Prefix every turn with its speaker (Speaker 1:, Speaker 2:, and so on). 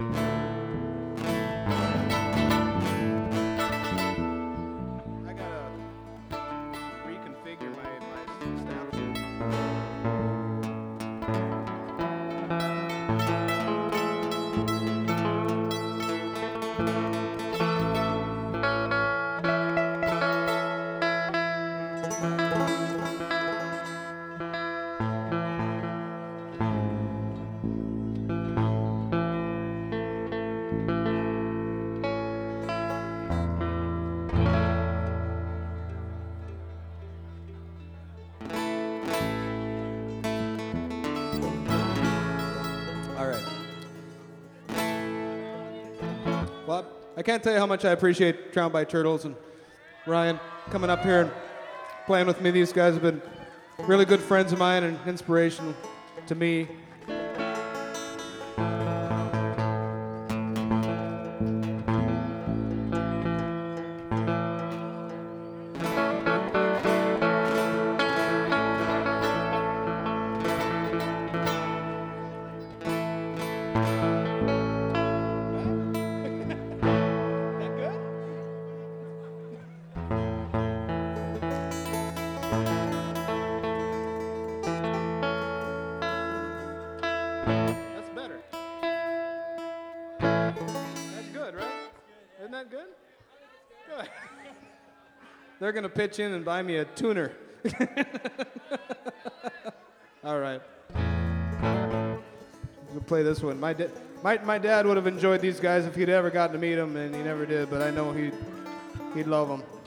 Speaker 1: I gotta reconfigure my establishment. All right. Well, I can't tell you how much I appreciate Drowned by Turtles and Ryan coming up here and playing with me. These guys have been really good friends of mine and inspiration to me. That's better. That's good, right? Isn't that good? Good. They're going to pitch in and buy me a tuner. All right. We'll play this one. My dad would have enjoyed these guys if he'd ever gotten to meet them, and he never did, but I know he'd love them.